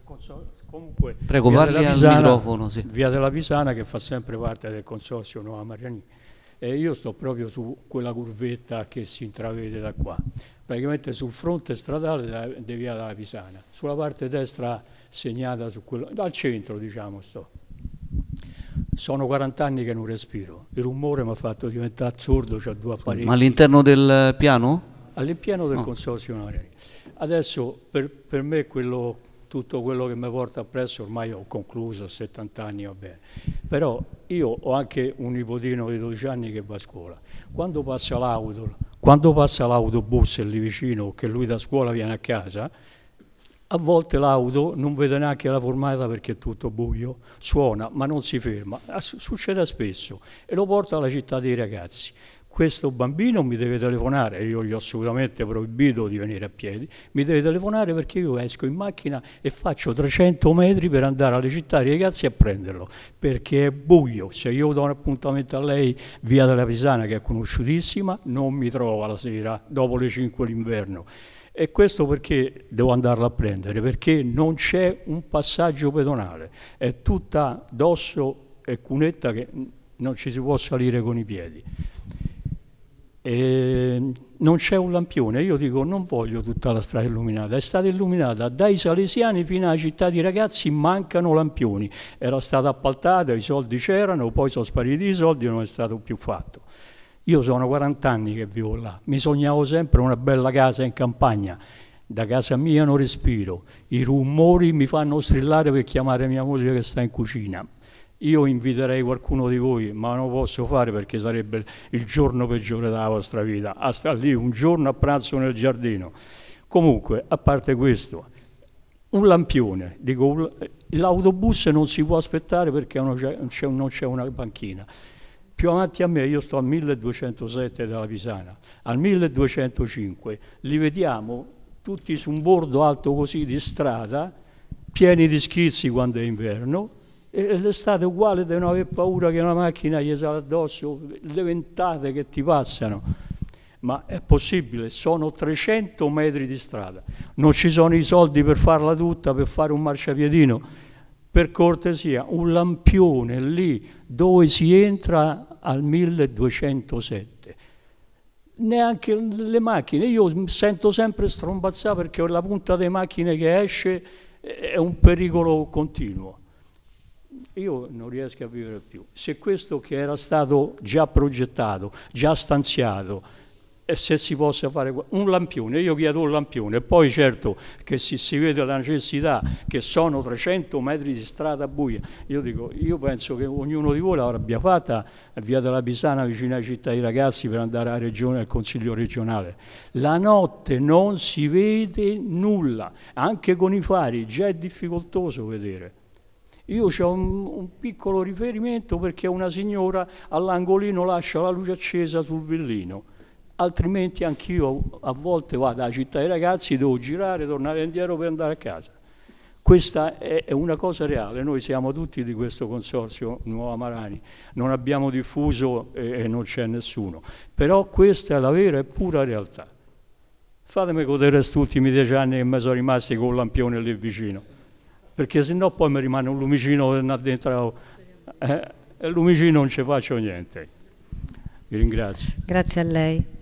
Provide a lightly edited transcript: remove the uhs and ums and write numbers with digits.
Comunque, Prego, parli al microfono. Sì. Via della Pisana, che fa sempre parte del consorzio Nuova Mariani, e io sto proprio su quella curvetta che si intravede da qua, praticamente sul fronte stradale di via della Pisana, sulla parte destra segnata su quello, dal centro diciamo sto. Sono 40 anni che non respiro, il rumore mi ha fatto diventare sordo, c'ho due apparecchi. Ma all'interno del piano? All'interno del consorzio Nuova Mariani. Adesso per me tutto quello che mi porta appresso, ormai ho concluso, 70 anni va bene, però io ho anche un nipotino di 12 anni che va a scuola. Quando passa l'autobus lì vicino, che lui da scuola viene a casa, a volte l'auto non vede neanche la fermata perché è tutto buio, suona ma non si ferma, succede spesso, e lo porta alla città dei ragazzi. Questo bambino mi deve telefonare, io gli ho assolutamente proibito di venire a piedi, mi deve telefonare perché io esco in macchina e faccio 300 metri per andare alle città dei ragazzi a prenderlo, perché è buio. Se io do un appuntamento a lei via della Pisana, che è conosciutissima, non mi trova la sera dopo le 5 d'inverno. E questo perché devo andarla a prendere? Perché non c'è un passaggio pedonale, è tutta dosso e cunetta che non ci si può salire con i piedi. E non c'è un lampione, io dico non voglio tutta la strada illuminata, è stata illuminata dai Salesiani fino alla città di ragazzi, mancano lampioni, era stata appaltata, i soldi c'erano, poi sono spariti i soldi e non è stato più fatto. Io sono 40 anni che vivo là, mi sognavo sempre una bella casa in campagna, da casa mia non respiro, i rumori mi fanno strillare per chiamare mia moglie che sta in cucina. Io inviterei qualcuno di voi, ma non lo posso fare perché sarebbe il giorno peggiore della vostra vita, a stare lì un giorno a pranzo nel giardino. Comunque, a parte questo, un lampione, dico, l'autobus non si può aspettare perché non c'è una panchina. Più avanti a me, io sto al 1207 della Pisana, al 1205 li vediamo tutti su un bordo alto così di strada, pieni di schizzi quando è inverno, e l'estate uguale di non aver paura che una macchina gli sale addosso, le ventate che ti passano. Ma è possibile, sono 300 metri di strada, non ci sono i soldi per farla tutta, per fare un marciapiedino. Per cortesia, un lampione lì dove si entra al 1207. Neanche le macchine, io sento sempre strombazzare perché la punta delle macchine che esce è un pericolo continuo. Io non riesco a vivere più. Se questo che era stato già progettato, già stanziato, e se si possa fare un lampione, io chiedo un lampione, poi certo che si vede la necessità che sono 300 metri di strada buia, io penso che ognuno di voi l'abbia fatta a via della Pisana vicino alla città dei ragazzi per andare alla regione, al consiglio regionale. La notte non si vede nulla, anche con i fari già è difficoltoso vedere. Io ho un piccolo riferimento perché una signora all'angolino lascia la luce accesa sul villino, altrimenti anch'io a volte vado alla città dei ragazzi, devo girare, tornare indietro per andare a casa. Questa è una cosa reale, noi siamo tutti di questo consorzio Nuova Mariani, non abbiamo diffuso e non c'è nessuno, però questa è la vera e pura realtà. Fatemi godere questi ultimi 10 anni che mi sono rimasti con un lampione lì vicino, perché sennò poi mi rimane un lumicino dentro, e lumicino non ci faccio niente. Vi ringrazio. Grazie a lei.